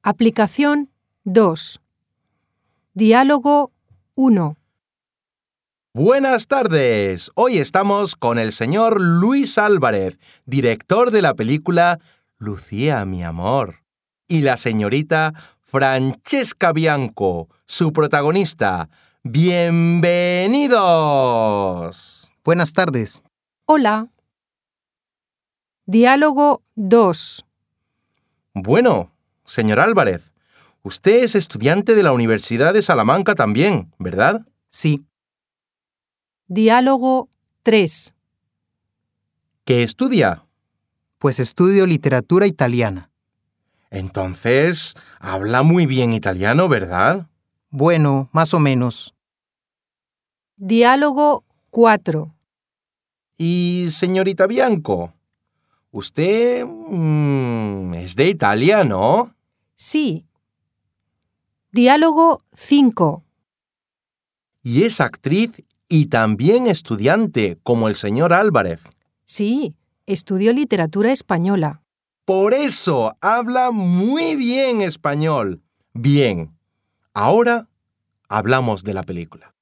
Aplicación 2. Diálogo 1. Buenas tardes. Hoy estamos con el señor Luis Álvarez, director de la película Lucía, mi amor, y la señorita Francesca Bianco, su protagonista. ¡Bienvenidos! Buenas tardes. Hola. Diálogo 2. Bueno, señor Álvarez, usted es estudiante de la Universidad de Salamanca también, ¿verdad? Sí, Diálogo 3. ¿Qué estudia? pues estudio literatura italiana. Entonces, habla muy bien italiano, ¿verdad? Bueno, más o menos. Diálogo 4. Y, señorita Bianco, usted es de Italia, ¿no? Sí. Diálogo 5. Y es actriz y también estudiante, como el señor Álvarez. Sí, estudio literatura española. Por eso habla muy bien español. Bien, ahora hablamos de la película.